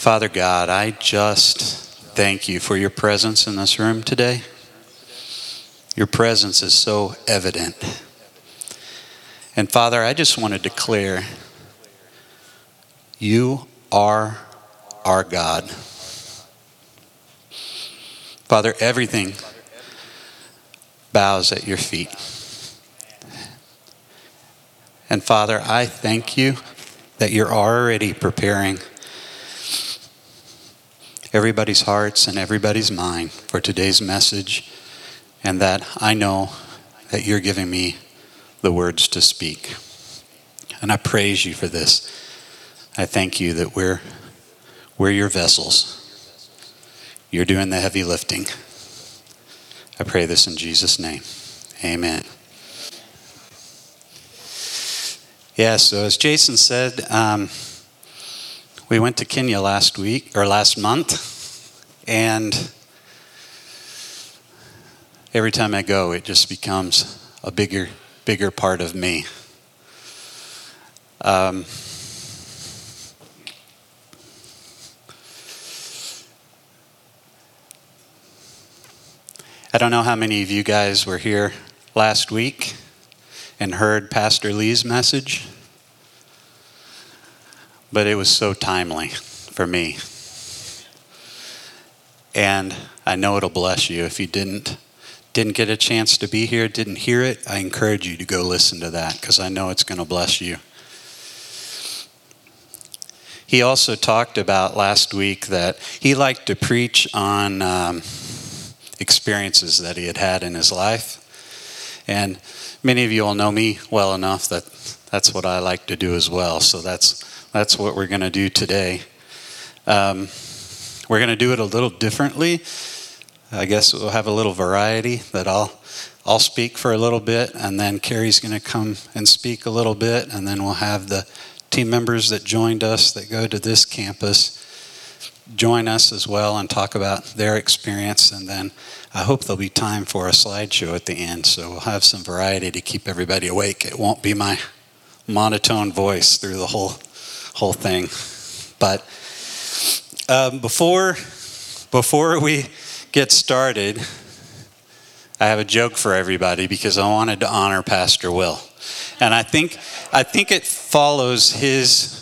Father God, I just thank you for your presence in this room today. Your presence is so evident. And Father, I just want to declare, you are our God. Father, everything bows at your feet. And Father, I thank you that you're already preparing everybody's hearts and everybody's mind for today's message, and that I know that you're giving me the words to speak. And I praise you for this. I thank you that we're your vessels. You're doing the heavy lifting. I pray this in Jesus' name. Amen. Yeah, so as Jason said, we went to Kenya last month, and every time I go, it just becomes a bigger part of me. I don't know how many of you guys were here last week and heard Pastor Lee's message, but it was so timely for me. And I know it'll bless you. If you didn't get a chance to be here, didn't hear it, I encourage you to go listen to that, because I know it's going to bless you. He also talked about last week that he liked to preach on experiences that he had in his life. And many of you all know me well enough that that's what I like to do as well. So that's what we're going to do today. We're going to do it a little differently. I guess we'll have a little variety that I'll speak for a little bit, and then Carrie's going to come and speak a little bit, and then we'll have the team members that joined us that go to this campus join us as well and talk about their experience, and then I hope there'll be time for a slideshow at the end, so we'll have some variety to keep everybody awake. It won't be my monotone voice through the whole thing. But before we get started, I have a joke for everybody because I wanted to honor Pastor Will. And I think it follows his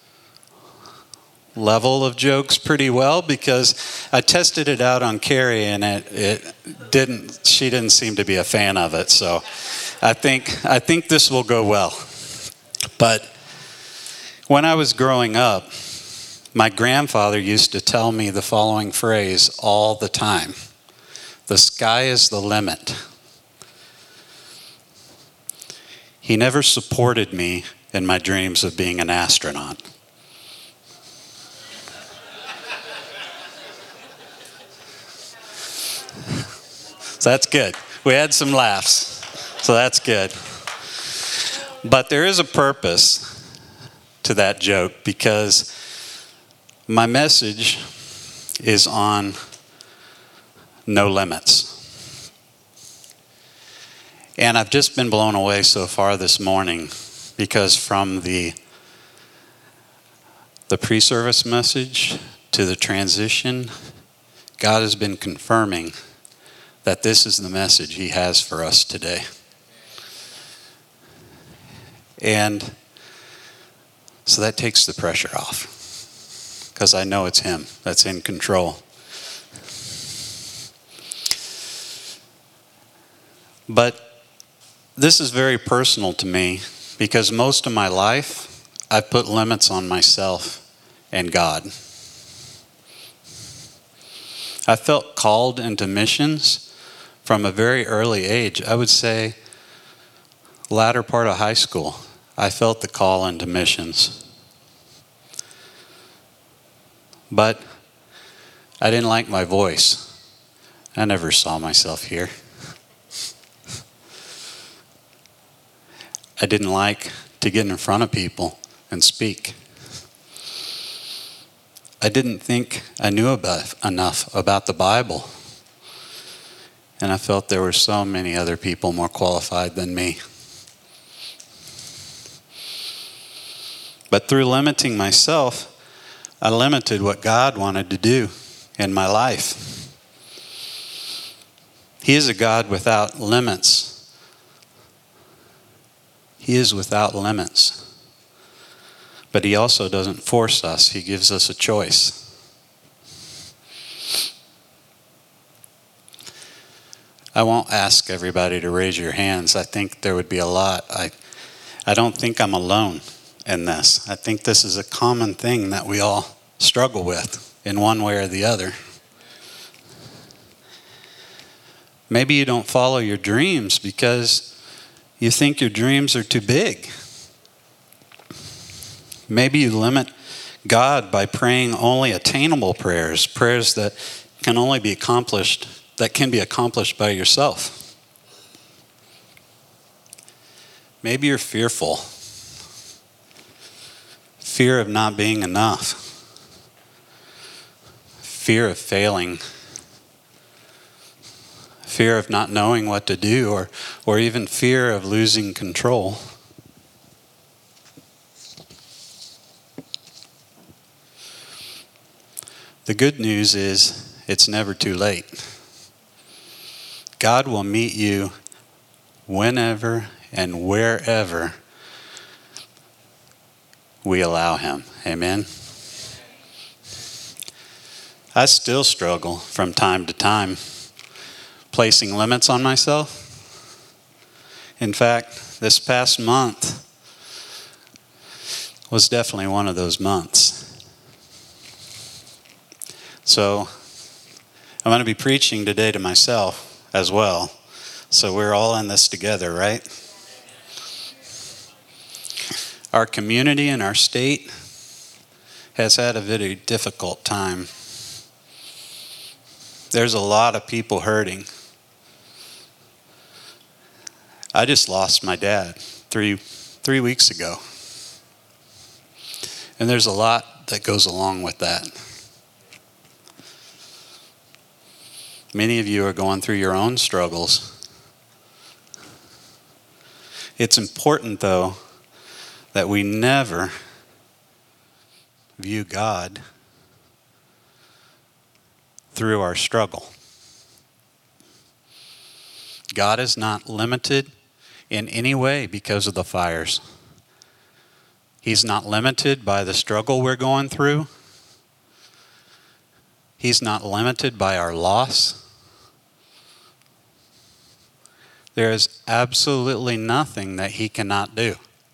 level of jokes pretty well, because I tested it out on Carrie and she didn't seem to be a fan of it. So I think this will go well. But when I was growing up, my grandfather used to tell me the following phrase all the time: the sky is the limit. He never supported me in my dreams of being an astronaut. So that's good. We had some laughs, so that's good. But there is a purpose to that joke, because my message is on no limits. And I've just been blown away so far this morning, because from the pre-service message to the transition, God has been confirming that this is the message he has for us today. And so that takes the pressure off, because I know it's him that's in control. But this is very personal to me, because most of my life I've put limits on myself and God. I felt called into missions from a very early age. I would say latter part of high school, I felt the call into missions. But I didn't like my voice. I never saw myself here. I didn't like to get in front of people and speak. I didn't think I knew enough about the Bible. And I felt there were so many other people more qualified than me. But through limiting myself, I limited what God wanted to do in my life. He is a God without limits. He is without limits. But he also doesn't force us. He gives us a choice. I won't ask everybody to raise your hands. I think there would be a lot. I don't think I'm alone in this. I think this is a common thing that we all struggle with in one way or the other. Maybe you don't follow your dreams because you think your dreams are too big. Maybe you limit God by praying only attainable prayers, prayers that can be accomplished by yourself. Maybe you're fearful. Fear of not being enough. Fear of failing. Fear of not knowing what to do, or even fear of losing control. The good news is it's never too late. God will meet you whenever and wherever we allow him. Amen. I still struggle from time to time placing limits on myself. In fact, this past month was definitely one of those months. So I'm going to be preaching today to myself as well. So we're all in this together, right? Our community and our state has had a very difficult time. There's a lot of people hurting. I just lost my dad three weeks ago. And there's a lot that goes along with that. Many of you are going through your own struggles. It's important, though, that we never view God through our struggle. God is not limited in any way because of the fires. He's not limited by the struggle we're going through. He's not limited by our loss. There is absolutely nothing that he cannot do.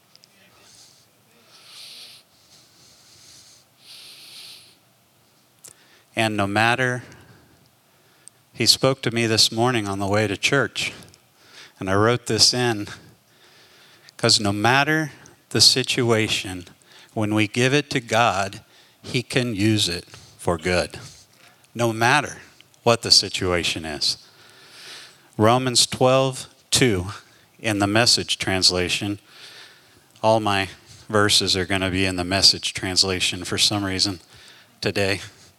And no matter, he spoke to me this morning on the way to church, and I wrote this in, because no matter the situation, when we give it to God, he can use it for good. No matter what the situation is. Romans 12:2 in the Message translation. All my verses are going to be in the Message translation for some reason today.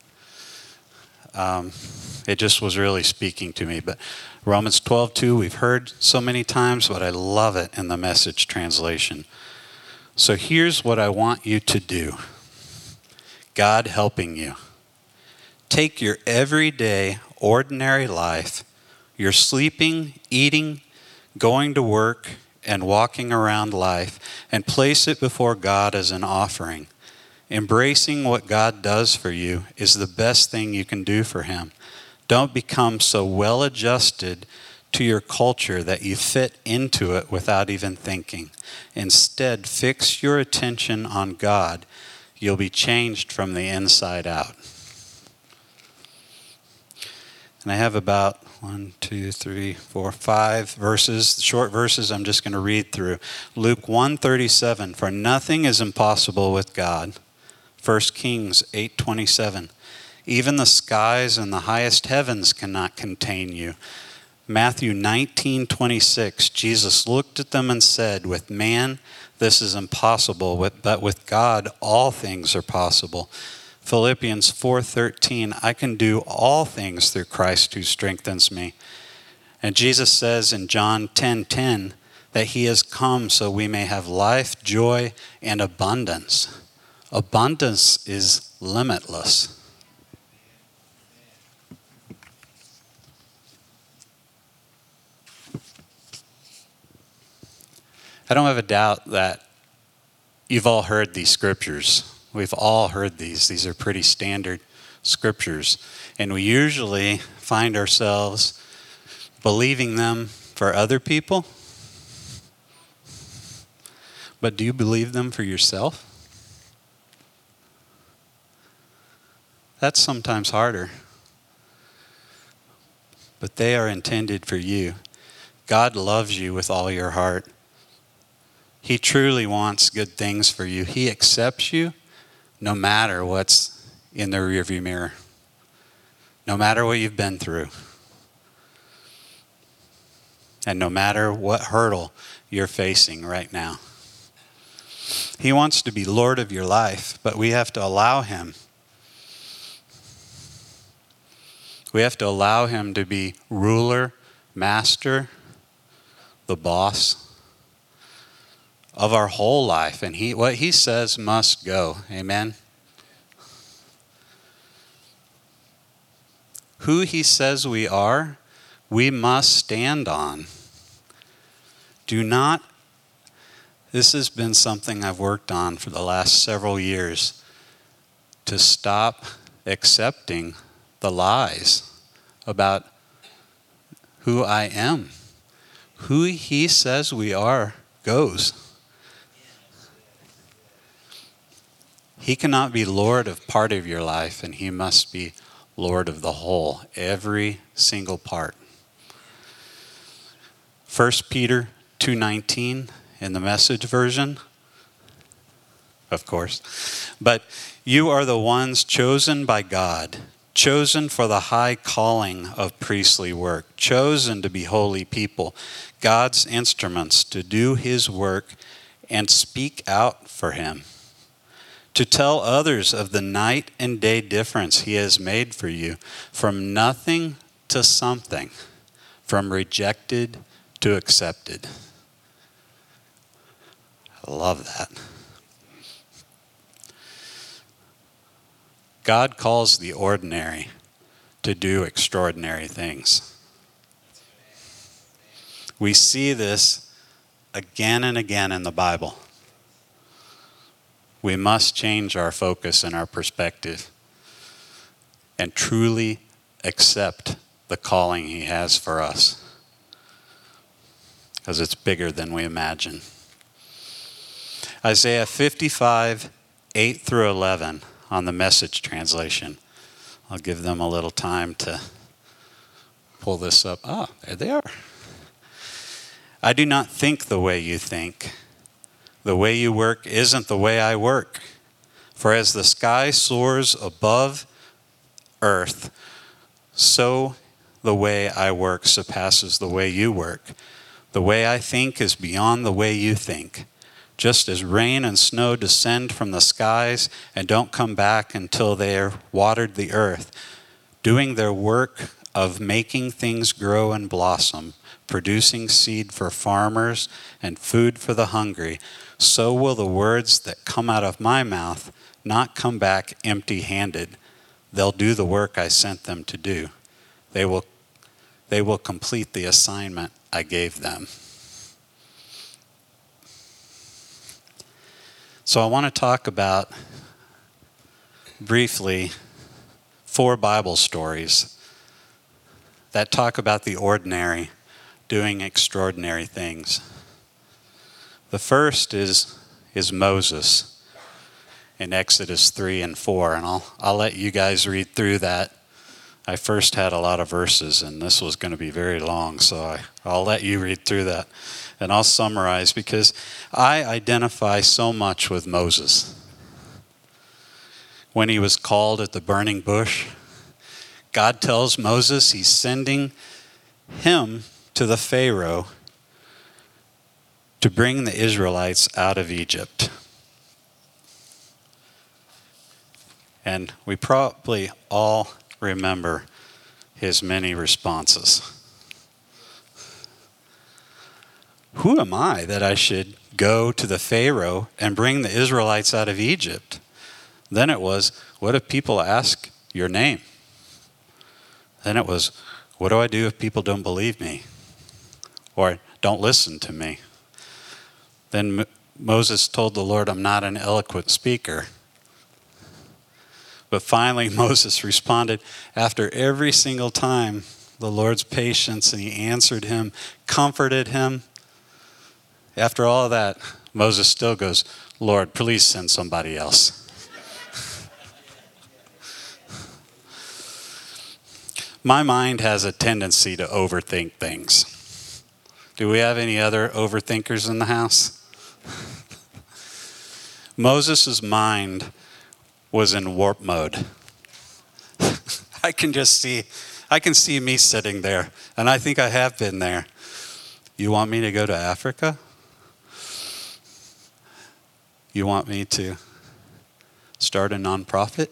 It just was really speaking to me. But Romans 12:2 we've heard so many times, but I love it in the Message translation. So here's what I want you to do. God helping you. Take your everyday, ordinary life, your sleeping, eating, going to work, and walking around life, and place it before God as an offering. Embracing what God does for you is the best thing you can do for him. Don't become so well adjusted to your culture that you fit into it without even thinking. Instead, fix your attention on God. You'll be changed from the inside out. And I have about 5 verses, short verses I'm just going to read through. Luke 1:37, for nothing is impossible with God. 1 Kings 8:27, even the skies and the highest heavens cannot contain you. Matthew 19:26, Jesus looked at them and said, with man this is impossible, but with God all things are possible. Philippians 4:13, I can do all things through Christ who strengthens me. And Jesus says in John 10:10 that he has come so we may have life, joy, and abundance. Abundance is limitless. I don't have a doubt that you've all heard these scriptures. We've all heard these. These are pretty standard scriptures. And we usually find ourselves believing them for other people. But do you believe them for yourself? That's sometimes harder. But they are intended for you. God loves you with all your heart. He truly wants good things for you. He accepts you no matter what's in the rearview mirror. No matter what you've been through. And no matter what hurdle you're facing right now. He wants to be Lord of your life, but we have to allow him. We have to allow him to be ruler, master, the boss of our whole life. And what he says must go. Amen? Who he says we are, we must stand on. This has been something I've worked on for the last several years, to stop accepting the lies about who I am. Who he says we are goes. He cannot be Lord of part of your life, and he must be Lord of the whole, every single part. 1 Peter 2:19 in the Message version, of course. But you are the ones chosen by God, chosen for the high calling of priestly work, chosen to be holy people, God's instruments to do his work and speak out for him, to tell others of the night and day difference he has made for you, from nothing to something, from rejected to accepted. I love that. God calls the ordinary to do extraordinary things. We see this again and again in the Bible. We must change our focus and our perspective and truly accept the calling he has for us, because it's bigger than we imagine. Isaiah 55, 8 through 11 on the Message translation. I'll give them a little time to pull this up. Ah, there they are. I do not think the way you think. The way you work isn't the way I work. For as the sky soars above earth, so the way I work surpasses the way you work. The way I think is beyond the way you think. Just as rain and snow descend from the skies and don't come back until they're watered the earth, doing their work of making things grow and blossom, producing seed for farmers and food for the hungry, so will the words that come out of my mouth not come back empty-handed. They'll do the work I sent them to do. They will complete the assignment I gave them. So I want to talk about, briefly, 4 Bible stories that talk about the ordinary doing extraordinary things. The first is Moses in Exodus 3 and 4, and I'll let you guys read through that. I first had a lot of verses, and this was going to be very long, so I'll let you read through that. And I'll summarize, because I identify so much with Moses. When he was called at the burning bush, God tells Moses he's sending him to the Pharaoh to bring the Israelites out of Egypt. And we probably all remember his many responses. Who am I that I should go to the Pharaoh and bring the Israelites out of Egypt? Then it was, what if people ask your name? Then it was, what do I do if people don't believe me or don't listen to me? Then Moses told the Lord, I'm not an eloquent speaker. But finally, Moses responded after every single time the Lord's patience, and he answered him, comforted him. After all of that, Moses still goes, Lord, please send somebody else. My mind has a tendency to overthink things. Do we have any other overthinkers in the house? Moses' mind was in warp mode. I can see me sitting there, and I think I have been there. You want me to go to Africa? You want me to start a nonprofit?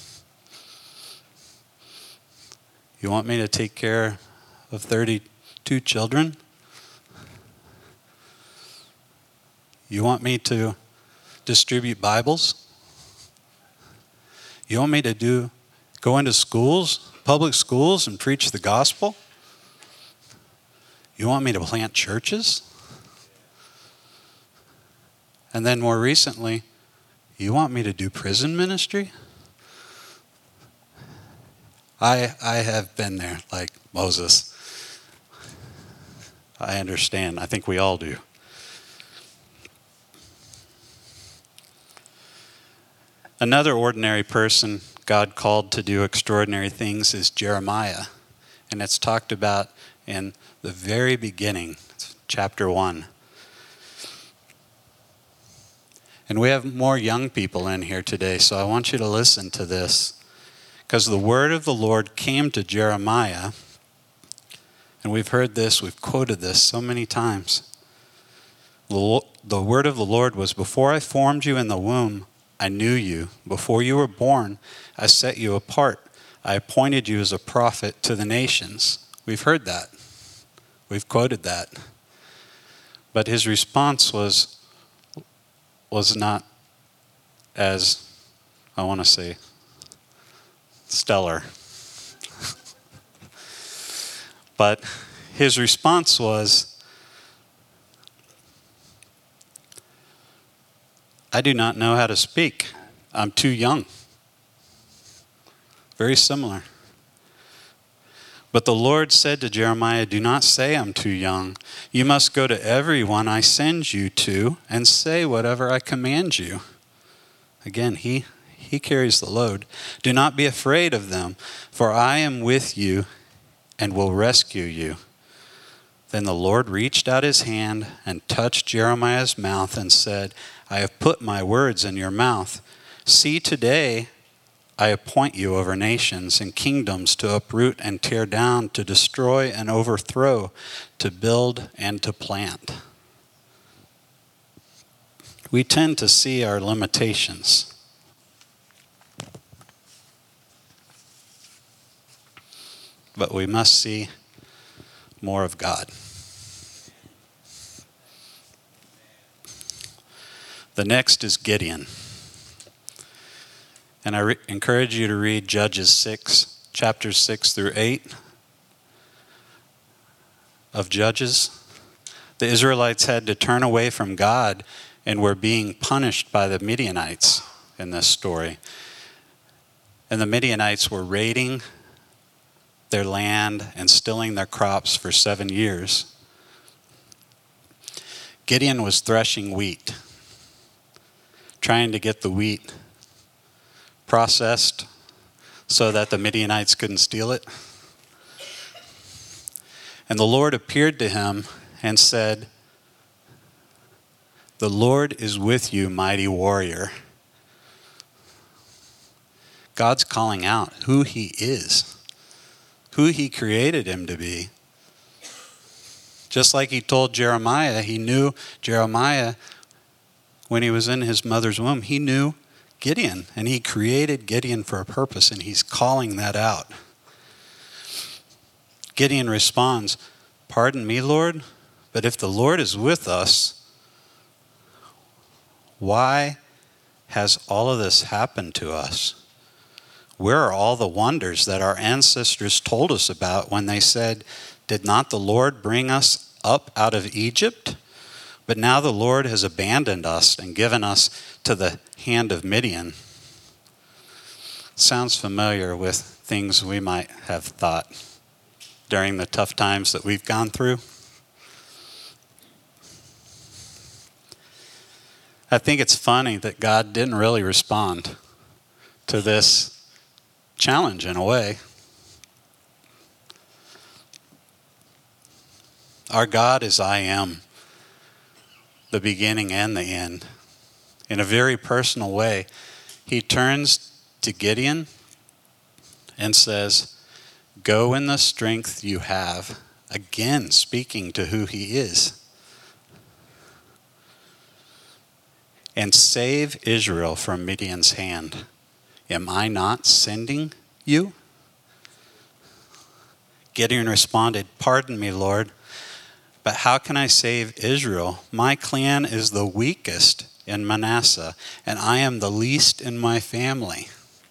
You want me to take care of 32 children? You want me to distribute Bibles? You want me to go into schools, public schools, and preach the gospel? You want me to plant churches? And then more recently, you want me to do prison ministry? I have been there, like Moses. I understand. I think we all do. Another ordinary person God called to do extraordinary things is Jeremiah. And it's talked about in the very beginning, chapter 1. And we have more young people in here today, so I want you to listen to this. Because the word of the Lord came to Jeremiah, and we've heard this, we've quoted this so many times. The word of the Lord was, before I formed you in the womb, I knew you. Before you were born, I set you apart. I appointed you as a prophet to the nations. We've heard that. We've quoted that. But his response was not as, I want to say, stellar. But his response was, I do not know how to speak. I'm too young. Very similar. But the Lord said to Jeremiah, do not say I'm too young. You must go to everyone I send you to and say whatever I command you. Again, he carries the load. Do not be afraid of them, for I am with you and will rescue you. Then the Lord reached out his hand and touched Jeremiah's mouth and said, I have put my words in your mouth. See, today I appoint you over nations and kingdoms to uproot and tear down, to destroy and overthrow, to build and to plant. We tend to see our limitations. But we must see more of God. The next is Gideon. And I encourage you to read Judges 6, chapters 6 through 8 of Judges. The Israelites had to turn away from God and were being punished by the Midianites in this story. And the Midianites were raiding their land and stealing their crops for 7 years. Gideon was threshing wheat, trying to get the wheat processed so that the Midianites couldn't steal it. And the Lord appeared to him and said, the Lord is with you, mighty warrior. God's calling out who he is, who he created him to be. Just like he told Jeremiah, he knew Jeremiah when he was in his mother's womb. He knew Gideon, and he created Gideon for a purpose, and he's calling that out. Gideon responds, pardon me, Lord, but if the Lord is with us, why has all of this happened to us? Where are all the wonders that our ancestors told us about when they said, "Did not the Lord bring us up out of Egypt?" But now the Lord has abandoned us and given us to the hand of Midian. Sounds familiar with things we might have thought during the tough times that we've gone through. I think it's funny that God didn't really respond to this challenge in a way. Our God is I am, the beginning and the end. In a very personal way, he turns to Gideon and says, "Go in the strength you have," again speaking to who he is, "and save Israel from Midian's hand. Am I not sending you?" Gideon responded, "Pardon me, Lord, but how can I save Israel? My clan is the weakest in Manasseh, and I am the least in my family."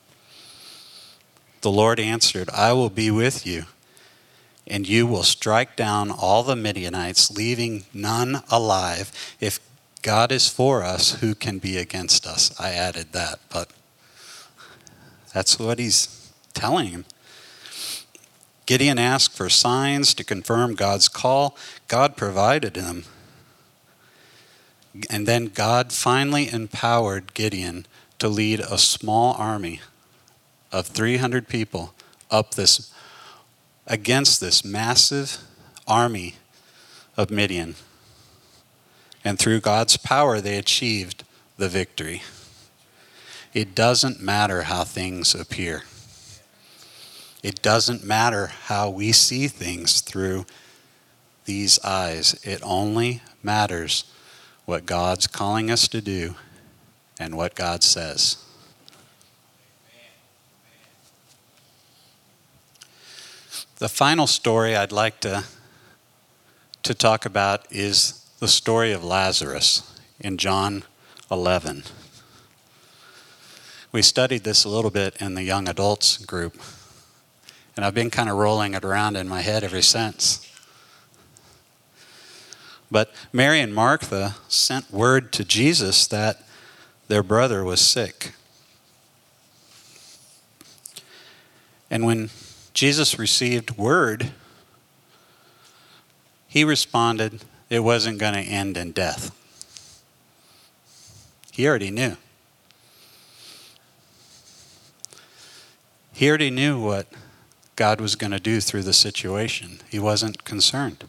The Lord answered, "I will be with you, and you will strike down all the Midianites, leaving none alive. If God is for us, who can be against us?" I added that, but that's what he's telling him. Gideon asked for signs to confirm God's call. God provided them. And then God finally empowered Gideon to lead a small army of 300 people against this massive army of Midian. And through God's power, they achieved the victory. It doesn't matter how things appear. It doesn't matter how we see things through these eyes. It only matters what God's calling us to do and what God says. The final story I'd like to talk about is the story of Lazarus in John 11. We studied this a little bit in the young adults group, and I've been kind of rolling it around in my head ever since. But Mary and Martha sent word to Jesus that their brother was sick. And when Jesus received word, he responded it wasn't going to end in death. He already knew. He already knew what God was going to do through the situation. He wasn't concerned.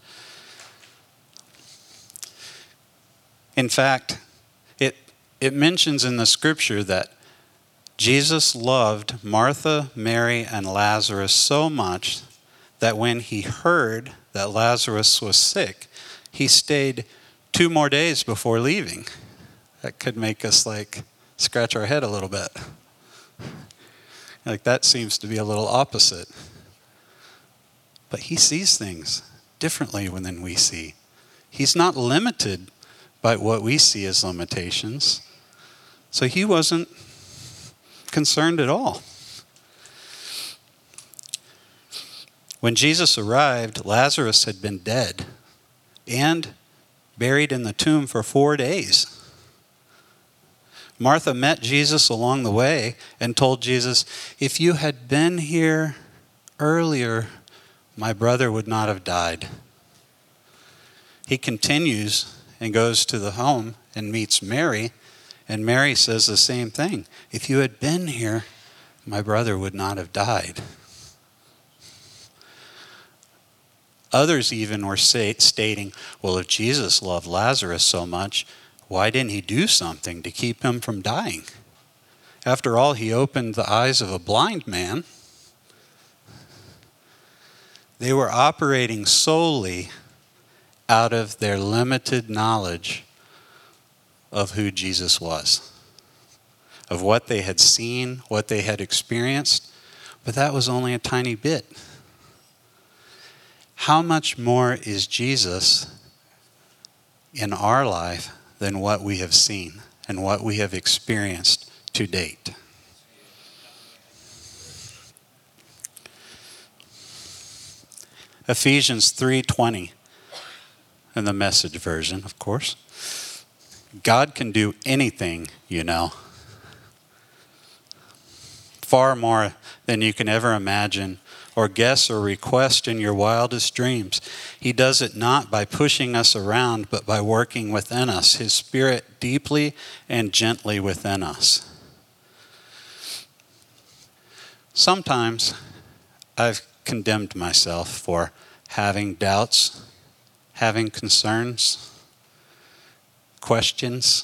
In fact, it mentions in the scripture that Jesus loved Martha, Mary, and Lazarus so much that when he heard that Lazarus was sick, he stayed 2 more days before leaving. That could make us scratch our head a little bit. That seems to be a little opposite. But he sees things differently than we see. He's not limited by what we see as limitations. So he wasn't concerned at all. When Jesus arrived, Lazarus had been dead and buried in the tomb for 4 days. Martha met Jesus along the way and told Jesus, "If you had been here earlier, my brother would not have died." He continues and goes to the home and meets Mary, and Mary says the same thing. "If you had been here, my brother would not have died." Others even were stating, well, if Jesus loved Lazarus so much, why didn't he do something to keep him from dying? After all, he opened the eyes of a blind man. They were operating solely out of their limited knowledge of who Jesus was, of what they had seen, what they had experienced, but that was only a tiny bit. How much more is Jesus in our life than what we have seen and what we have experienced to date. Ephesians 3:20, in the Message version, of course. God can do anything, you know. Far more than you can ever imagine or guess or request in your wildest dreams. He does it not by pushing us around, but by working within us, His Spirit deeply and gently within us. Sometimes I've condemned myself for having doubts, having concerns, questions.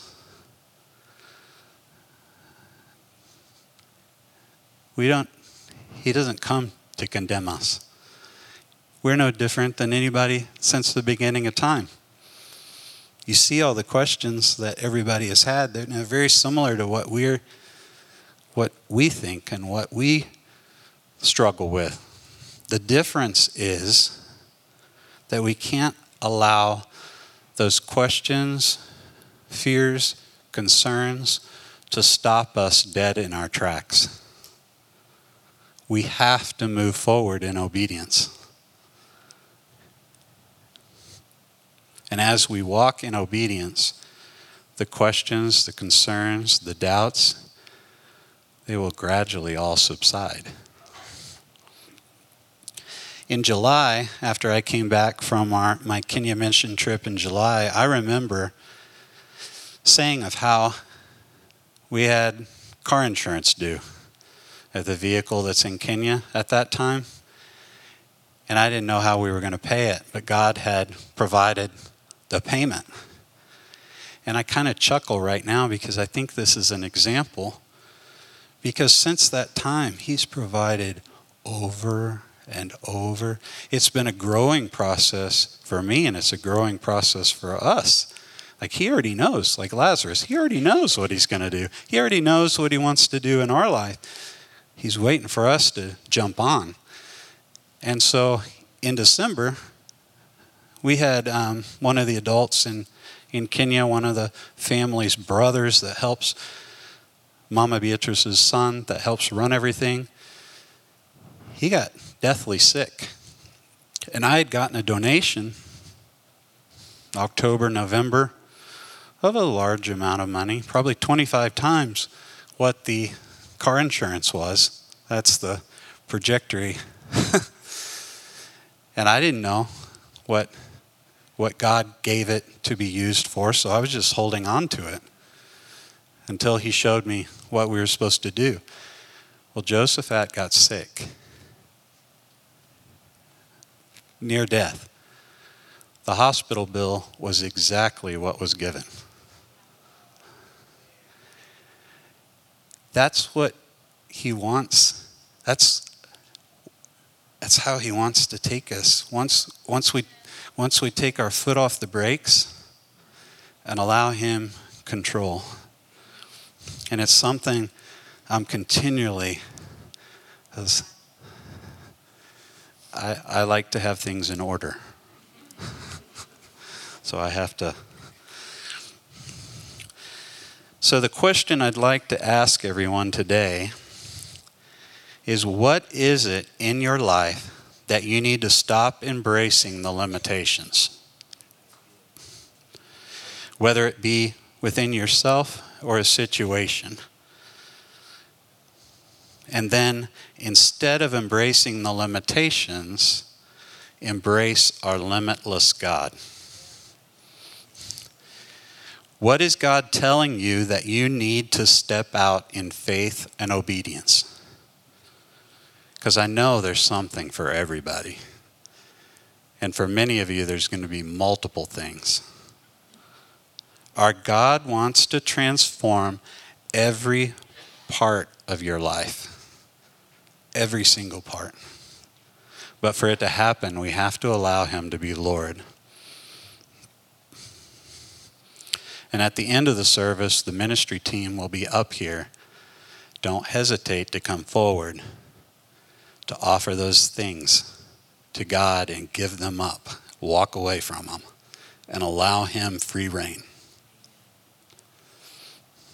He doesn't come to condemn us. We're no different than anybody since the beginning of time. You see all the questions that everybody has had. They're very similar to what we think and what we struggle with. The difference is that we can't allow those questions, fears, concerns to stop us dead in our tracks. We have to move forward in obedience. And as we walk in obedience, the questions, the concerns, the doubts, they will gradually all subside. In July, after I came back from my Kenya mission trip in July, I remember saying of how we had car insurance due of the vehicle that's in Kenya at that time. And I didn't know how we were going to pay it, but God had provided the payment. And I kind of chuckle right now because I think this is an example. Because since that time, He's provided over and over. It's been a growing process for me, and it's a growing process for us. Like He already knows, like Lazarus, He already knows what He's going to do. He already knows what He wants to do in our life. He's waiting for us to jump on. And so in December, we had one of the adults in Kenya, one of the family's brothers that helps Mama Beatrice's son, that helps run everything. He got deathly sick. And I had gotten a donation, October, November, of a large amount of money, probably 25 times what the car insurance was. That's the trajectory. And I didn't know what God gave it to be used for, so I was just holding on to it until He showed me what we were supposed to do. Well, Josaphat got sick, near death. The hospital bill was exactly what was given. That's what He wants. That's how He wants to take us. Once we take our foot off the brakes and allow Him control. And it's something I'm continually, because I like to have things in order. So I have to. So the question I'd like to ask everyone today is, what is it in your life that you need to stop embracing the limitations? Whether it be within yourself or a situation. And then, instead of embracing the limitations, embrace our limitless God. What is God telling you that you need to step out in faith and obedience? Because I know there's something for everybody. And for many of you, there's going to be multiple things. Our God wants to transform every part of your life. Every single part. But for it to happen, we have to allow Him to be Lord. And at the end of the service, the ministry team will be up here. Don't hesitate to come forward to offer those things to God and give them up. Walk away from them and allow Him free reign.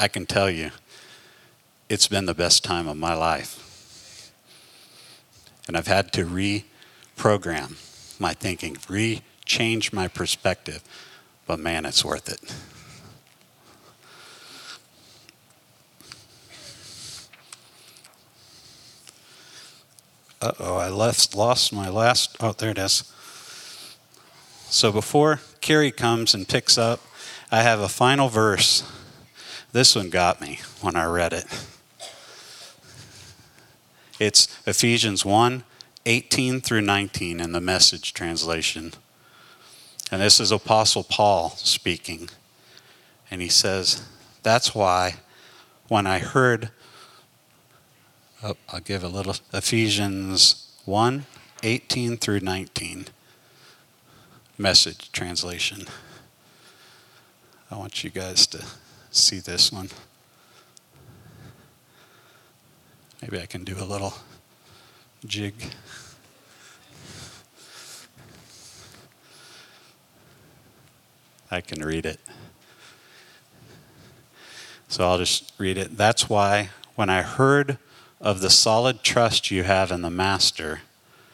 I can tell you, it's been the best time of my life. And I've had to reprogram my thinking, change my perspective. But man, it's worth it. Uh-oh, I lost my last, there it is. So before Carrie comes and picks up, I have a final verse. This one got me when I read it. It's Ephesians 1:18 through 19 in the Message translation. And this is Apostle Paul speaking. And he says, that's why when I heard, I'll give a little, Ephesians 1:18 through 19, Message translation. I want you guys to see this one. Maybe I can do a little jig. I can read it. So I'll just read it. That's why when I heard of the solid trust you have in the Master,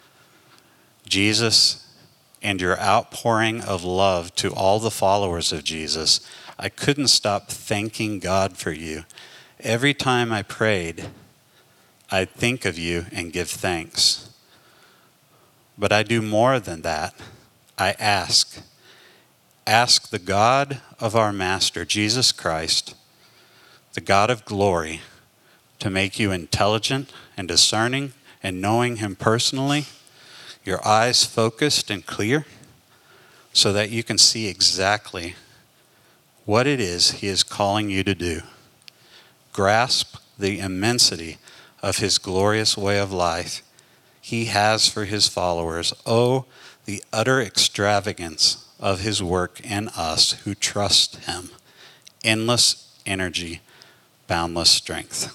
Jesus, and your outpouring of love to all the followers of Jesus, I couldn't stop thanking God for you. Every time I prayed, I'd think of you and give thanks. But I do more than that. I ask the God of our Master, Jesus Christ, the God of glory, to make you intelligent and discerning and knowing him personally, your eyes focused and clear, so that you can see exactly what it is he is calling you to do. Grasp the immensity of his glorious way of life he has for his followers. Oh, the utter extravagance of his work in us who trust him. Endless energy, boundless strength.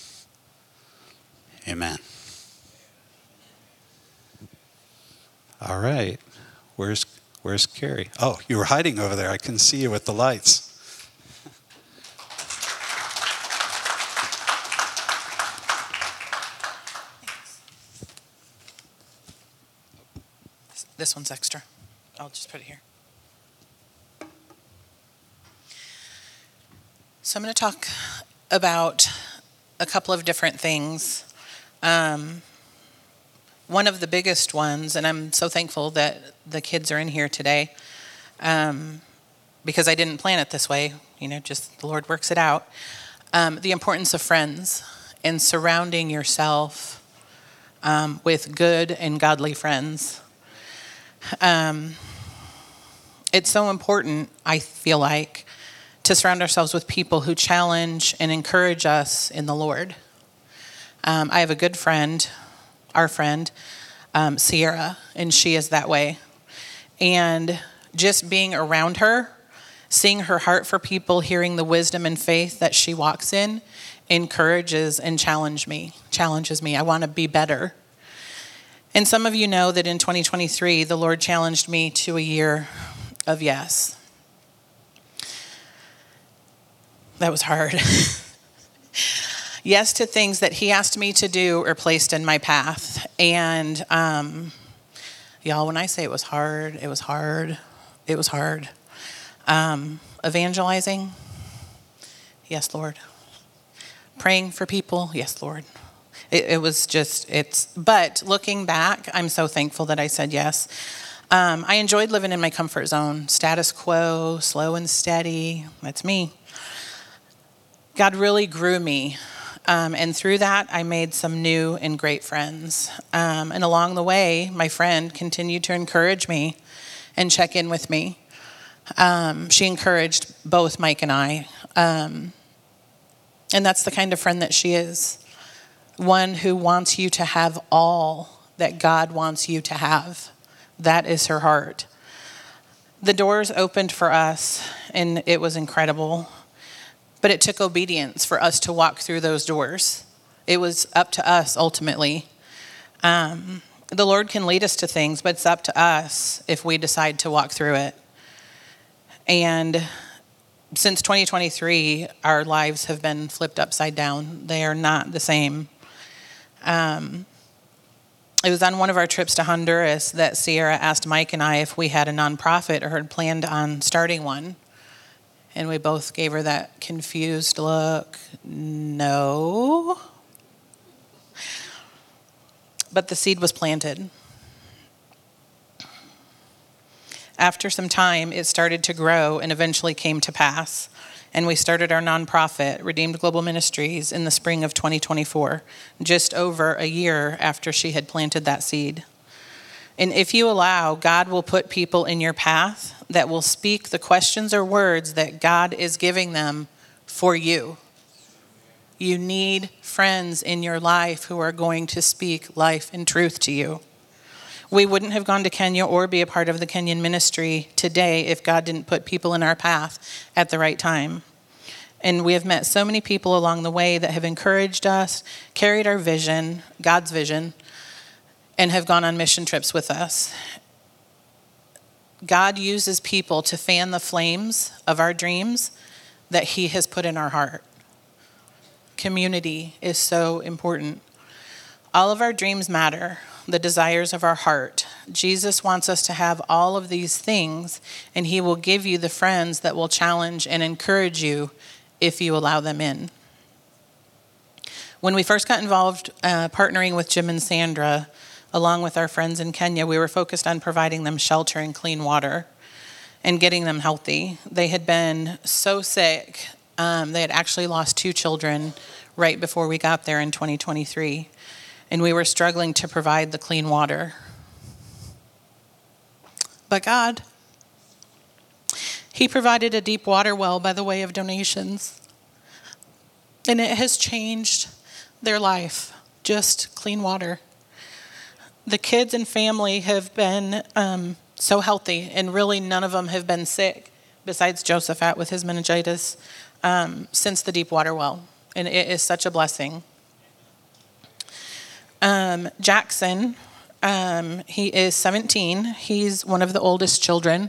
Amen. All right. Where's Carrie? Oh, you were hiding over there. I couldn't see you with the lights. This one's extra. I'll just put it here. So I'm going to talk about a couple of different things. One of the biggest ones, and I'm so thankful that the kids are in here today, because I didn't plan it this way, just the Lord works it out. The importance of friends and surrounding yourself with good and godly friends. It's so important, I feel like, to surround ourselves with people who challenge and encourage us in the Lord. I have a good friend, our friend, Sierra, and she is that way. And just being around her, seeing her heart for people, hearing the wisdom and faith that she walks in, encourages and challenges me. I want to be better. And some of you know that in 2023, the Lord challenged me to a year of yes. That was hard. Yes to things that he asked me to do or placed in my path. And y'all, when I say it was hard, it was hard. It was hard. Evangelizing, yes, Lord. Praying for people, yes, Lord. But looking back, I'm so thankful that I said yes. I enjoyed living in my comfort zone, status quo, slow and steady. That's me. God really grew me. And through that, I made some new and great friends. And along the way, my friend continued to encourage me and check in with me. She encouraged both Mike and I. And that's the kind of friend that she is. One who wants you to have all that God wants you to have. That is her heart. The doors opened for us, and it was incredible. But it took obedience for us to walk through those doors. It was up to us ultimately. The Lord can lead us to things, but it's up to us if we decide to walk through it. And since 2023, our lives have been flipped upside down. They are not the same. It was on one of our trips to Honduras that Sierra asked Mike and I if we had a nonprofit or had planned on starting one. And we both gave her that confused look. No. But the seed was planted. After some time, it started to grow and eventually came to pass. And we started our nonprofit, Redeemed Global Ministries, in the spring of 2024, just over a year after she had planted that seed. And if you allow, God will put people in your path that will speak the questions or words that God is giving them for you. You need friends in your life who are going to speak life and truth to you. We wouldn't have gone to Kenya or be a part of the Kenyan ministry today if God didn't put people in our path at the right time. And we have met so many people along the way that have encouraged us, carried our vision, God's vision, and have gone on mission trips with us. God uses people to fan the flames of our dreams that He has put in our heart. Community is so important. All of our dreams matter. The desires of our heart. Jesus wants us to have all of these things, and He will give you the friends that will challenge and encourage you if you allow them in. When we first got involved partnering with Jim and Sandra, along with our friends in Kenya, we were focused on providing them shelter and clean water and getting them healthy. They had been so sick. They had actually lost 2 children right before we got there in 2023. And we were struggling to provide the clean water. But God, He provided a deep water well by the way of donations. And it has changed their life, just clean water. The kids and family have been so healthy, and really none of them have been sick, besides Josephat with his meningitis, since the deep water well. And it is such a blessing. Jackson, he is 17. He's one of the oldest children.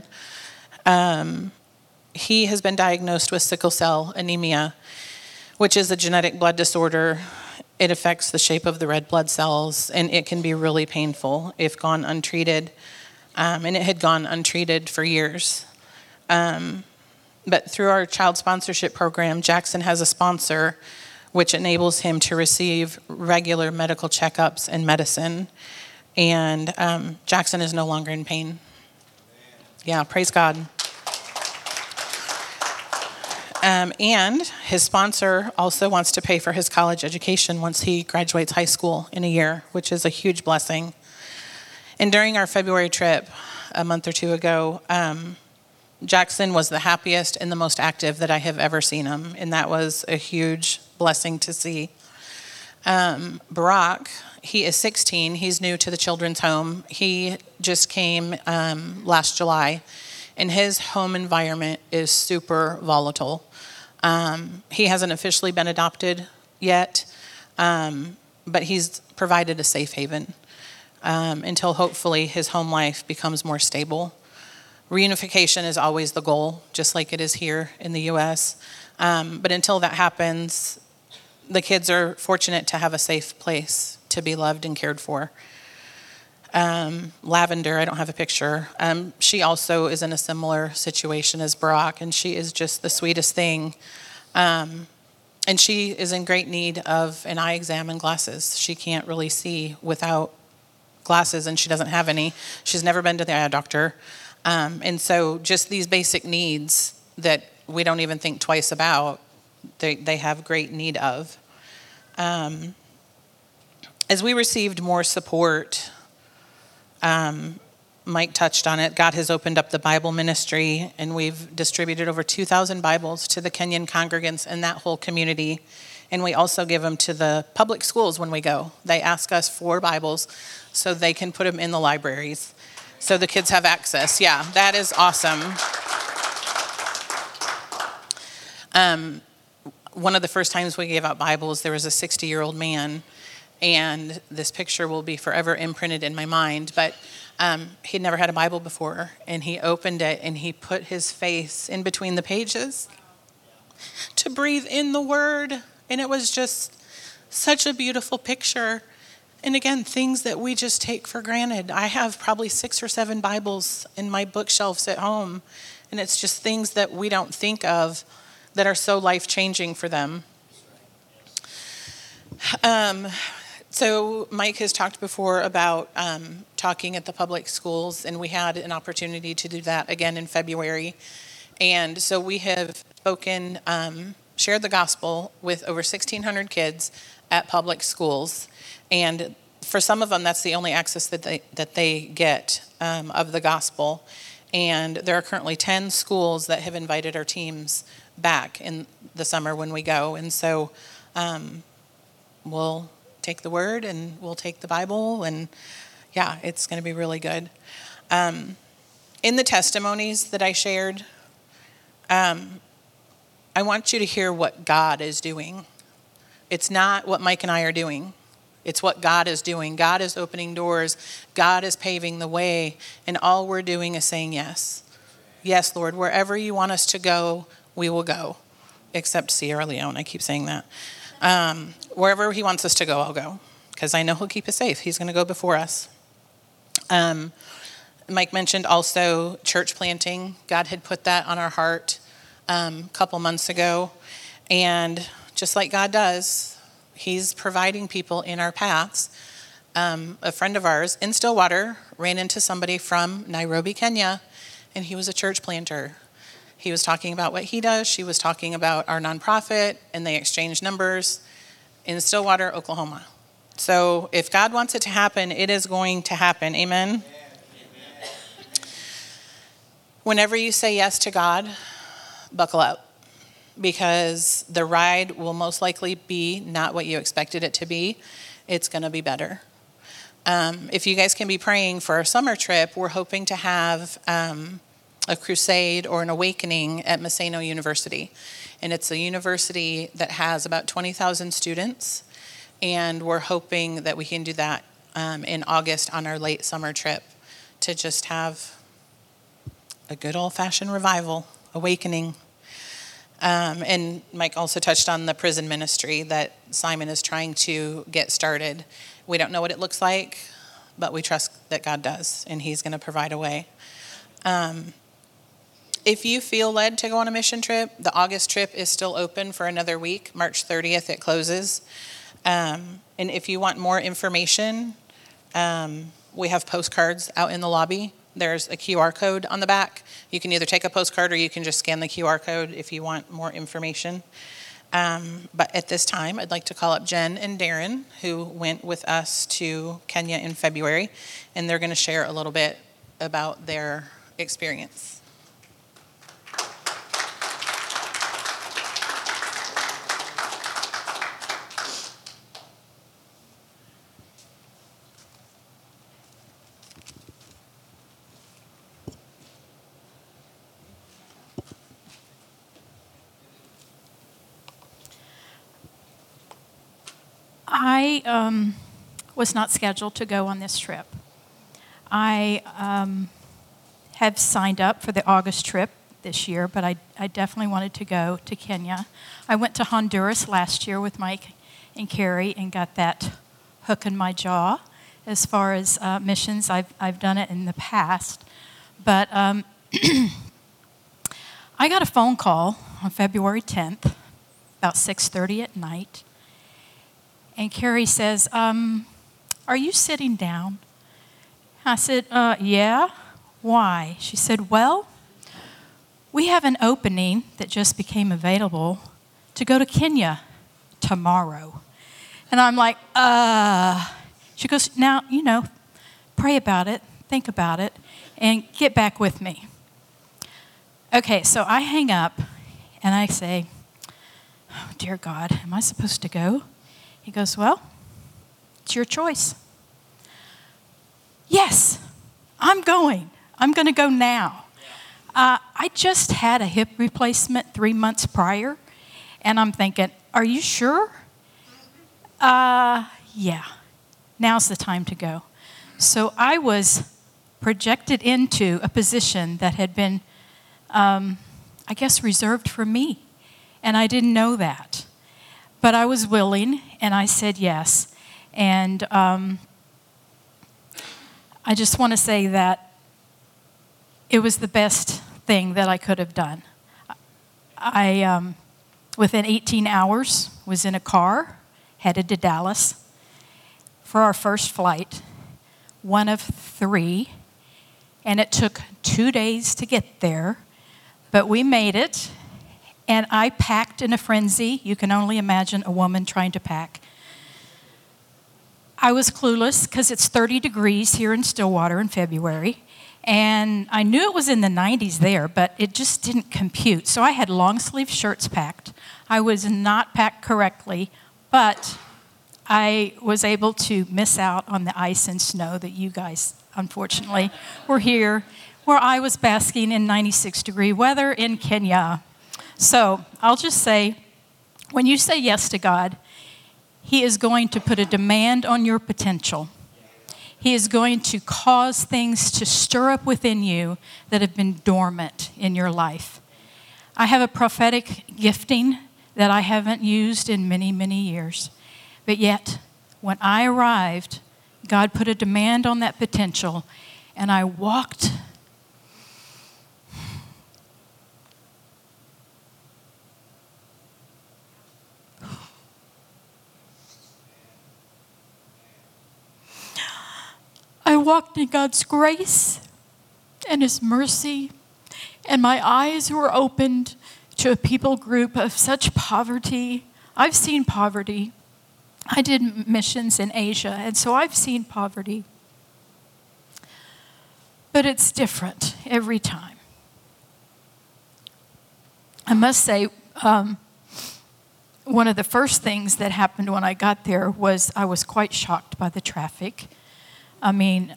He has been diagnosed with sickle cell anemia, which is a genetic blood disorder. It affects the shape of the red blood cells, and it can be really painful if gone untreated. And it had gone untreated for years. But through our child sponsorship program, Jackson has a sponsor which enables him to receive regular medical checkups and medicine. And Jackson is no longer in pain. Yeah, praise God. And his sponsor also wants to pay for his college education once he graduates high school in a year, which is a huge blessing. And during our February trip a month or 2 ago, Jackson was the happiest and the most active that I have ever seen him, and that was a huge blessing to see. Barack, he is 16. He's new to the children's home. He just came last July, and his home environment is super volatile. He hasn't officially been adopted yet, but he's provided a safe haven until hopefully his home life becomes more stable. Reunification is always the goal, just like it is here in the U.S. But until that happens, the kids are fortunate to have a safe place to be loved and cared for. Lavender, I don't have a picture. She also is in a similar situation as Barack, and she is just the sweetest thing. And she is in great need of an eye exam and glasses. She can't really see without glasses, and she doesn't have any. She's never been to the eye doctor. And so just these basic needs that we don't even think twice about, they have great need of. As we received more support, Mike touched on it, God has opened up the Bible ministry, and we've distributed over 2,000 Bibles to the Kenyan congregants in that whole community. And we also give them to the public schools when we go. They ask us for Bibles so they can put them in the libraries, so the kids have access. Yeah, that is awesome. One of the first times we gave out Bibles, there was a 60-year-old man, and this picture will be forever imprinted in my mind, but he'd never had a Bible before, and he opened it, and he put his face in between the pages, to breathe in the word. And it was just such a beautiful picture. And again, things that we just take for granted. I have probably 6 or 7 Bibles in my bookshelves at home, and it's just things that we don't think of that are so life-changing for them. So Mike has talked before about talking at the public schools, and we had an opportunity to do that again in February. And so we have spoken, shared the gospel with over 1,600 kids at public schools. And for some of them, that's the only access that they get of the gospel. And there are currently 10 schools that have invited our teams back in the summer when we go. And so we'll take the word and we'll take the Bible. And yeah, it's going to be really good. In the testimonies that I shared, I want you to hear what God is doing. It's not what Mike and I are doing. It's what God is doing. God is opening doors. God is paving the way. And all we're doing is saying yes. Yes, Lord, wherever you want us to go, we will go. Except Sierra Leone. I keep saying that. Wherever he wants us to go, I'll go. Because I know he'll keep us safe. He's going to go before us. Mike mentioned also church planting. God had put that on our heart a couple months ago. And just like God does, he's providing people in our paths. A friend of ours in Stillwater ran into somebody from Nairobi, Kenya, and he was a church planter. He was talking about what he does. She was talking about our nonprofit, and they exchanged numbers in Stillwater, Oklahoma. So if God wants it to happen, it is going to happen. Amen? Amen. Whenever you say yes to God, buckle up. Because the ride will most likely be not what you expected it to be. It's going to be better. If you guys can be praying for our summer trip, we're hoping to have a crusade or an awakening at Maseno University. And it's a university that has about 20,000 students. And we're hoping that we can do that in August on our late summer trip to just have a good old-fashioned revival, awakening. And Mike also touched on the prison ministry that Simon is trying to get started. We don't know what it looks like, but we trust that God does, and he's going to provide a way. If you feel led to go on a mission trip, the August trip is still open for another week. March 30th, it closes. And if you want more information, we have postcards out in the lobby. There's a QR code on the back. You can either take a postcard or you can just scan the QR code if you want more information. But at this time, I'd like to call up Jen and Darren, who went with us to Kenya in February, and they're going to share a little bit about their experience. I was not scheduled to go on this trip. I have signed up for the August trip this year, but I definitely wanted to go to Kenya. I went to Honduras last year with Mike and Carrie and got that hook in my jaw as far as missions. I've done it in the past. But I got a phone call on February 10th, about 6:30 at night. And Carrie says, are you sitting down? I said, yeah. Why? She said, well, we have an opening that just became available to go to Kenya tomorrow. And I'm like, She goes, now, pray about it, think about it, and get back with me. Okay, so I hang up, and I say, oh, dear God, am I supposed to go? He goes, well, it's your choice. Yes, I'm going. I'm going to go now. I just had a hip replacement 3 months prior, and I'm thinking, are you sure? Yeah, now's the time to go. So I was projected into a position that had been, reserved for me. And I didn't know that. But I was willing, and I said yes. And I just want to say that it was the best thing that I could have done. I, within 18 hours, was in a car headed to Dallas for our first flight, one of 3. And it took 2 days to get there, but we made it. And I packed in a frenzy. You can only imagine a woman trying to pack. I was clueless because it's 30 degrees here in Stillwater in February. And I knew it was in the 90s there, but it just didn't compute. So I had long sleeve shirts packed. I was not packed correctly, but I was able to miss out on the ice and snow that you guys, unfortunately, were here, where I was basking in 96-degree weather in Kenya. So I'll just say, when you say yes to God, He is going to put a demand on your potential. He is going to cause things to stir up within you that have been dormant in your life. I have a prophetic gifting that I haven't used in many, many years. But yet, when I arrived, God put a demand on that potential, and I walked. I walked in God's grace and His mercy, and my eyes were opened to a people group of such poverty. I've seen poverty. I did missions in Asia, and so I've seen poverty. But it's different every time. I must say, one of the first things that happened when I got there was I was quite shocked by the traffic. I mean,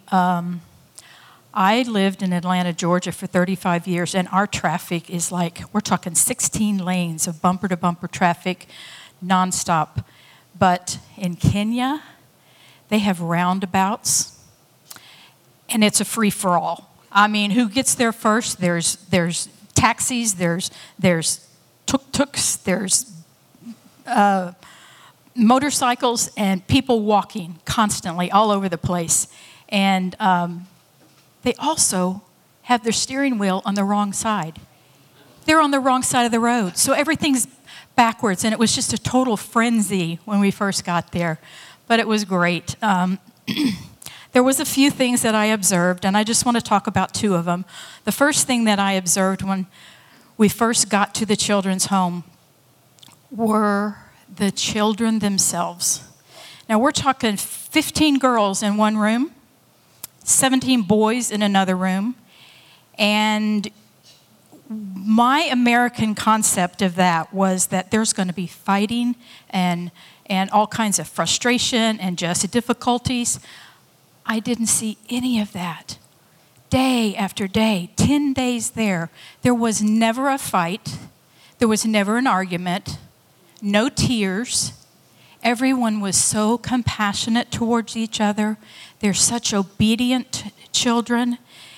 I lived in Atlanta, Georgia for 35 years, and our traffic is like, we're talking 16 lanes of bumper-to-bumper traffic, nonstop. But in Kenya, they have roundabouts, and it's a free-for-all. I mean, who gets there first? There's taxis, there's tuk-tuks, there's motorcycles, and people walking constantly all over the place. And they also have their steering wheel on the wrong side. They're on the wrong side of the road. So everything's backwards, and it was just a total frenzy when we first got there. But it was great. There was a few things that I observed, and I just want to talk about 2 of them. The first thing that I observed when we first got to the children's home were the children themselves. Now, we're talking 15 girls in one room, 17 boys in another room, and my American concept of that was that there's going to be fighting and all kinds of frustration and just difficulties. I didn't see any of that. Day after day, 10 days there was never a fight. There was never an argument. No tears. Everyone was so compassionate towards each other. They're such obedient children.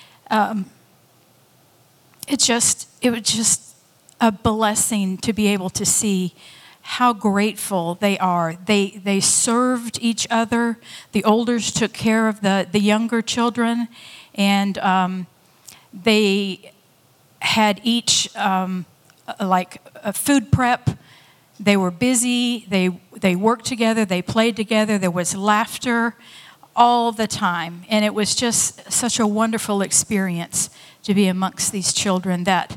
It was just a blessing to be able to see how grateful they are. They served each other. The elders took care of the younger children, and they had each like a food prep. They were busy. They worked together. They played together. There was laughter all the time, and it was just such a wonderful experience to be amongst these children. That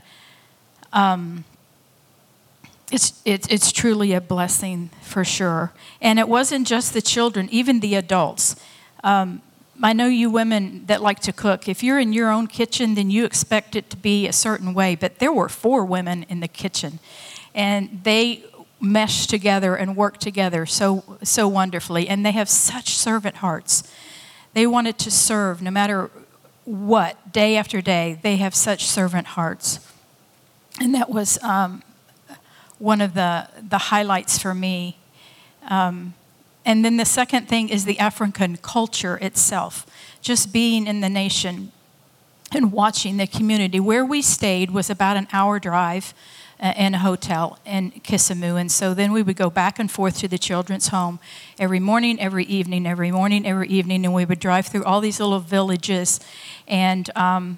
it's truly a blessing for sure. And it wasn't just the children, even the adults. I know you women that like to cook. If you're in your own kitchen, then you expect it to be a certain way. But there were 4 women in the kitchen, and they meshed together and worked together so wonderfully. And they have such servant hearts. They wanted to serve no matter what, day after day. They have such servant hearts. And that was one of the highlights for me. And then the second thing is the African culture itself. Just being in the nation and watching the community. Where we stayed was about an hour drive in a hotel in Kissimmee. And so then we would go back and forth to the children's home every morning, every evening, every morning, every evening, and we would drive through all these little villages. And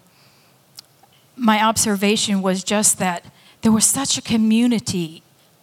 my observation was just that there was such a community,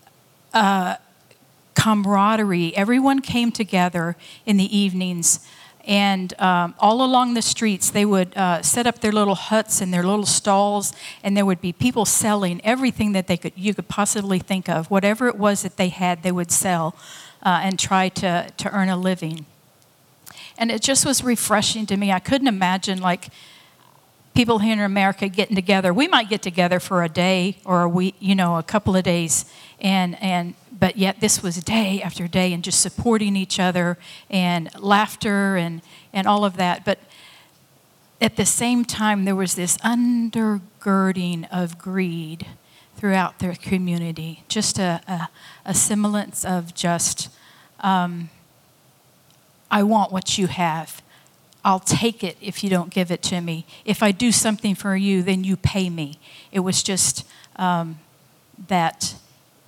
camaraderie. Everyone came together in the evenings. And all along the streets, they would set up their little huts and their little stalls, and there would be people selling everything that you could possibly think of. Whatever it was that they had, they would sell and try to earn a living. And it just was refreshing to me. I couldn't imagine, like, people here in America getting together. We might get together for a day or a week, a couple of days, but yet this was day after day and just supporting each other and laughter and all of that. But at the same time, there was this undergirding of greed throughout their community, just a semblance of just, I want what you have. I'll take it if you don't give it to me. If I do something for you, then you pay me. It was just that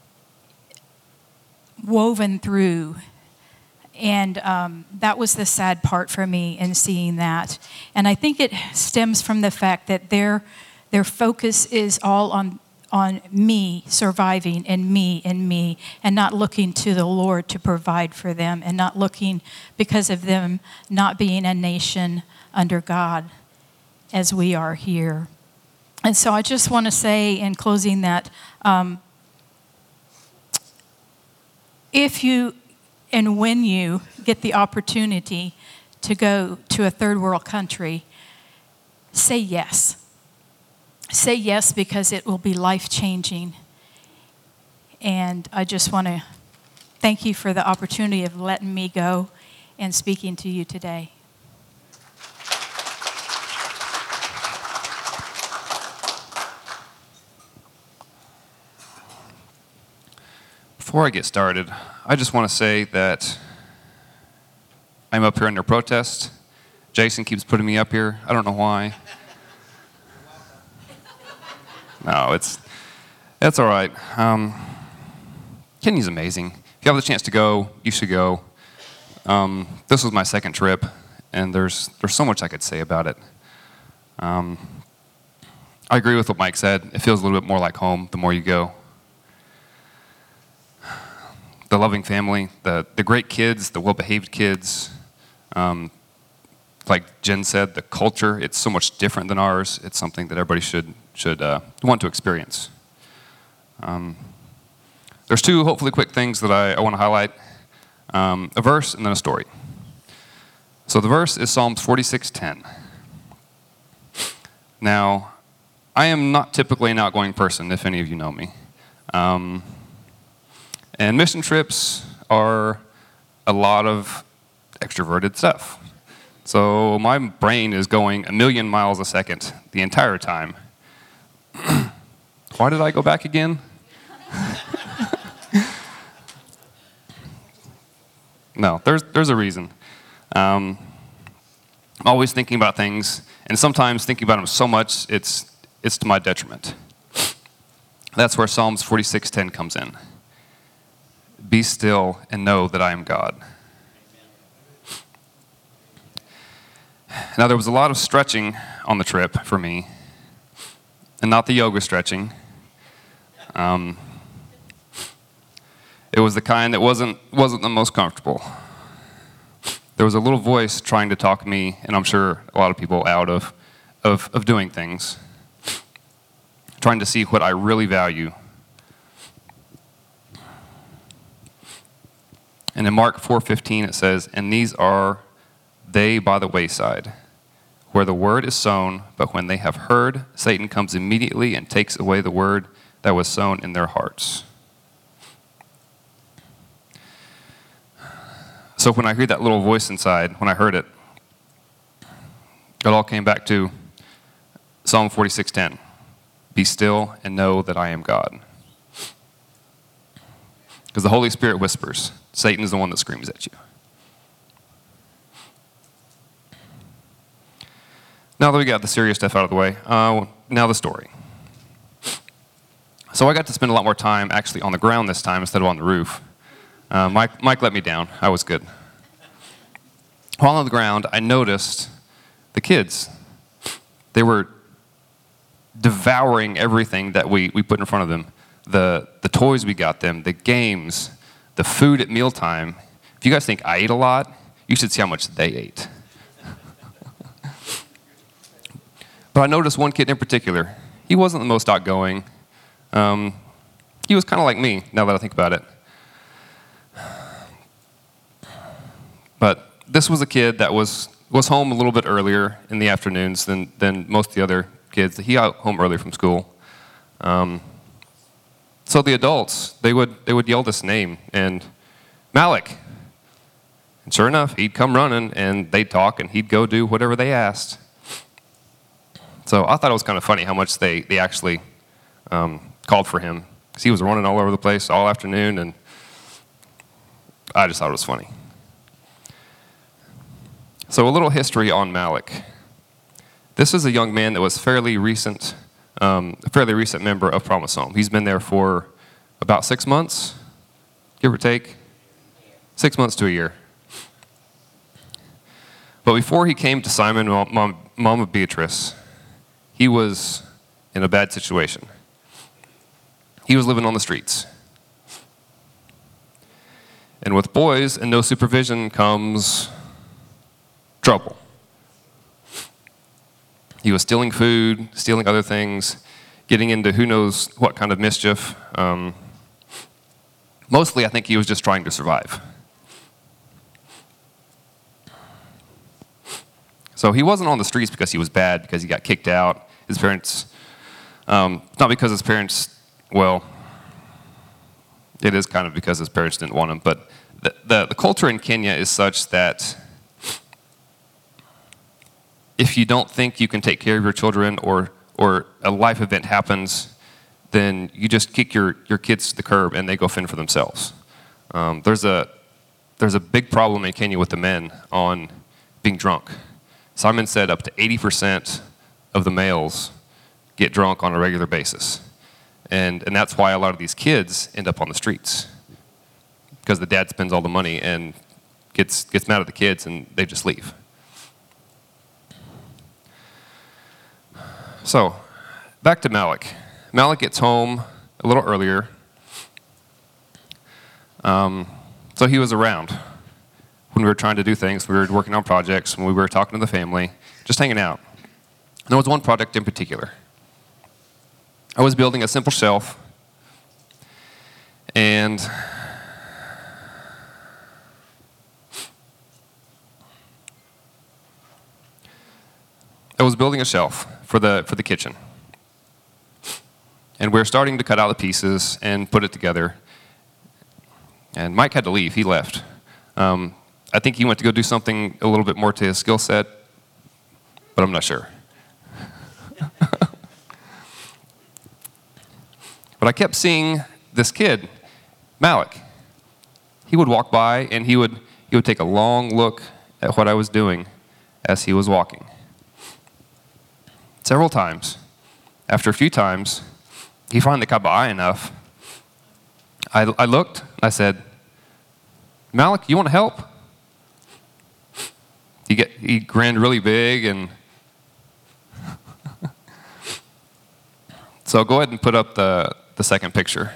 woven through. And that was the sad part for me in seeing that. And I think it stems from the fact that their focus is all on me surviving and me, and not looking to the Lord to provide for them, and not looking because of them not being a nation under God as we are here. And so I just want to say in closing that if you and when you get the opportunity to go to a third world country, say yes. Say yes, because it will be life-changing. And I just want to thank you for the opportunity of letting me go and speaking to you today. Before I get started, I just want to say that I'm up here under protest. Jason keeps putting me up here. I don't know why. No, that's all right. Kenya's amazing. If you have the chance to go, you should go. This was my second trip, and there's so much I could say about it. I agree with what Mike said. It feels a little bit more like home the more you go. The loving family, the great kids, the well-behaved kids. Like Jen said, the culture, it's so much different than ours. It's something that everybody should want to experience. There's two hopefully quick things that I want to highlight, a verse and then a story. So the verse is Psalms 46:10. Now, I am not typically an outgoing person, if any of you know me. And mission trips are a lot of extroverted stuff. So my brain is going 1,000,000 miles a second the entire time. Why did I go back again? No, there's a reason. I'm always thinking about things, and sometimes thinking about them so much it's to my detriment. That's where Psalms 46:10 comes in. Be still and know that I am God. Now, there was a lot of stretching on the trip for me, and not the yoga stretching. It was the kind that wasn't the most comfortable. There was a little voice trying to talk me, and I'm sure a lot of people, out of doing things, trying to see what I really value. And in Mark 4:15 it says, "And these are they by the wayside, where the word is sown, but when they have heard, Satan comes immediately and takes away the word that was sown in their hearts." So when I heard that little voice inside, when I heard it, it all came back to Psalm 46:10. Be still and know that I am God. Because the Holy Spirit whispers. Satan is the one that screams at you. Now that we got the serious stuff out of the way, now the story. So I got to spend a lot more time actually on the ground this time instead of on the roof. Mike let me down. I was good. While on the ground, I noticed the kids. They were devouring everything that we put in front of them. The toys we got them, the games, the food at mealtime. If you guys think I ate a lot, you should see how much they ate. But I noticed one kid in particular. He wasn't the most outgoing. He was kind of like me, now that I think about it. But this was a kid that was home a little bit earlier in the afternoons than most of the other kids. He got home early from school. So the adults, they would yell this name, and Malik. And sure enough, he'd come running, and they'd talk, and he'd go do whatever they asked. So I thought it was kind of funny how much they actually called for him, because he was running all over the place all afternoon, and I just thought it was funny. So a little history on Malik. This is a young man that was a fairly recent member of Promise Home. He's been there for about 6 months, give or take. 6 months to a year. But before he came to Simon, mom of Beatrice, he was in a bad situation. He was living on the streets. And with boys and no supervision comes trouble. He was stealing food, stealing other things, getting into who knows what kind of mischief. Mostly, I think he was just trying to survive. So he wasn't on the streets because he was bad, because he got kicked out. His parents, not because his parents, well, it is kind of because his parents didn't want him, but the culture in Kenya is such that if you don't think you can take care of your children, or a life event happens, then you just kick your kids to the curb and they go fend for themselves. There's a big problem in Kenya with the men on being drunk. Simon said up to 80% of the males get drunk on a regular basis. And that's why a lot of these kids end up on the streets. Because the dad spends all the money and gets mad at the kids and they just leave. So, back to Malik. Malik gets home a little earlier. So he was around when we were trying to do things. We were working on projects, when we were talking to the family, just hanging out. And there was one project in particular. I was building a simple shelf, and I was building a shelf for the kitchen. And we were starting to cut out the pieces and put it together. And Mike had to leave. He left. I think he went to go do something a little bit more to his skill set, but I'm not sure. But I kept seeing this kid, Malik. He would walk by and he would take a long look at what I was doing as he was walking. Several times. After a few times, he finally caught my eye enough. I looked, I said, Malik, you want to help? He grinned really big, and so go ahead and put up the second picture.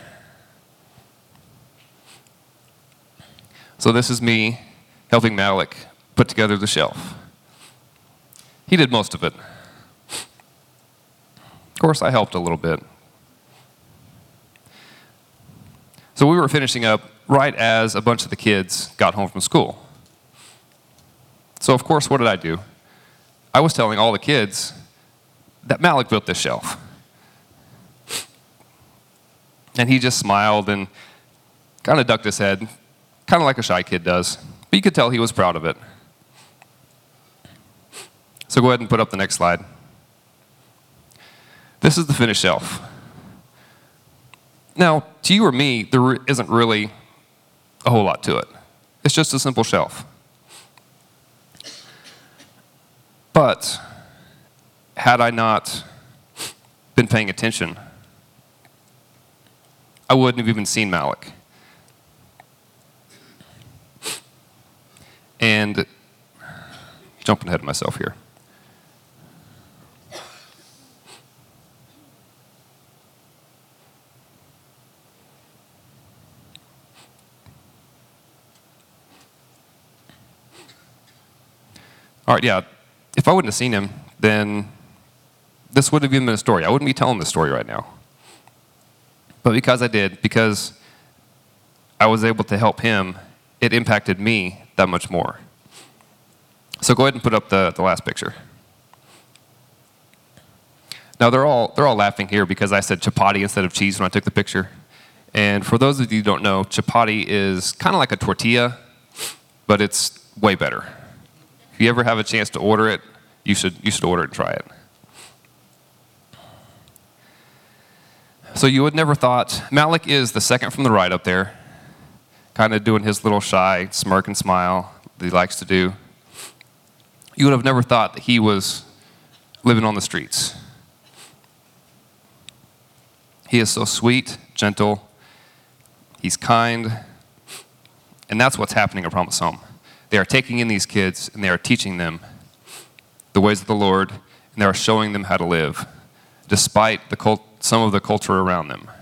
So this is me helping Malik put together the shelf. He did most of it. Of course, I helped a little bit. So we were finishing up right as a bunch of the kids got home from school. So of course, what did I do? I was telling all the kids that Malik built this shelf. And he just smiled and kind of ducked his head, kind of like a shy kid does. But you could tell he was proud of it. So go ahead and put up the next slide. This is the finished shelf. Now, to you or me, there isn't really a whole lot to it. It's just a simple shelf. But had I not been paying attention, I wouldn't have even seen Malik. And jumping ahead of myself here. All right, yeah. If I wouldn't have seen him, then this wouldn't have even been a story. I wouldn't be telling this story right now. But because I did, because I was able to help him, it impacted me that much more. So go ahead and put up the last picture. Now they're all laughing here because I said chapati instead of cheese when I took the picture. And for those of you who don't know, chapati is kind of like a tortilla, but it's way better. If you ever have a chance to order it, you should order it and try it. So you would never thought, Malik is the second from the right up there, kind of doing his little shy smirk and smile that he likes to do. You would have never thought that he was living on the streets. He is so sweet, gentle, he's kind, and that's what's happening at Promise Home. They are taking in these kids and they are teaching them the ways of the Lord, and they are showing them how to live, despite some of the culture around them.